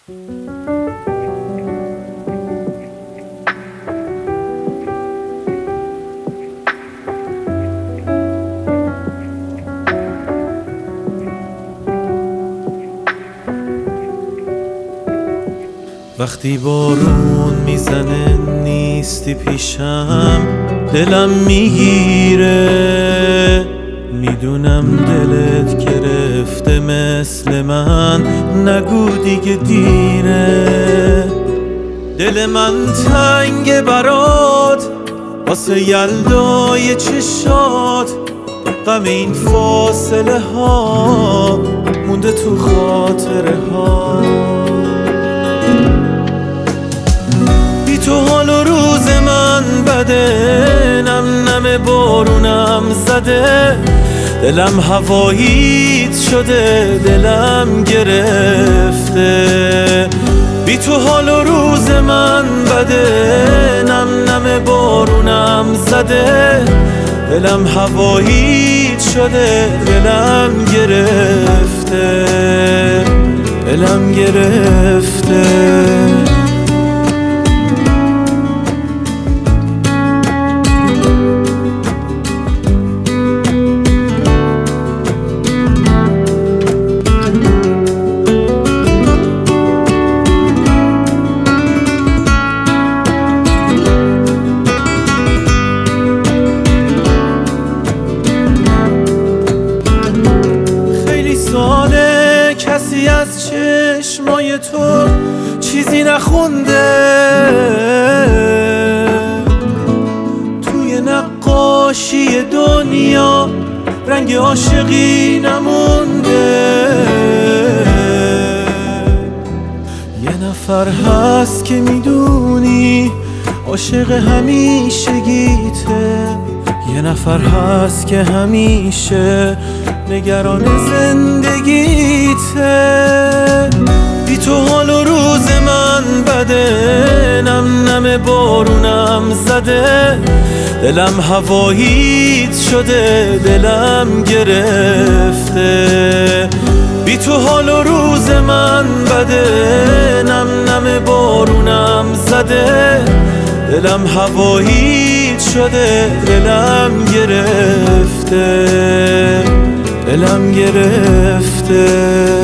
وقتی بارون میزنه نیستی پیشم، دلم میگیره. میدونم دلت گرفته مثل من، نگو دیگه دیره. دل من تنگ برات واسه یلدای چشات، غم این فاصله ها مونده تو خاطره ها. بی تو حال و روز من بده، نم نم بارونم زده. دلم هواییت شده، دلم گرفته. بی تو حال و روز من بده، نم نم بارونم زده. دلم هواییت شده، دلم گرفته، دلم گرفته. کسی از چشمای تو چیزی نخونده، توی نقاشی دنیا رنگ عاشقی نمونده. یه نفر هست که میدونی عاشق همیشگیته، یه نفر هست که همیشه نگران زندگیته. بی تو حال و روز من بده، نم نم بارونم زده. دلم هواییت شده، دلم گرفته. بی تو حال و روز من بده، نم نم بارونم زده. دلم هواییت شده، دلم گرفته، دلم گرفته.